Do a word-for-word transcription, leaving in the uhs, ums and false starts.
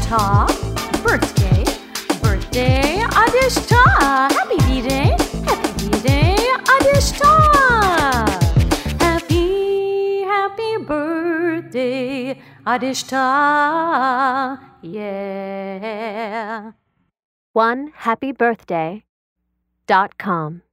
Adishta. Birthday, birthday, Adishta. Happy B-Day, happy B-Day, Adishta. Happy, happy birthday, Adishta. Yeah. one happy birthday dot com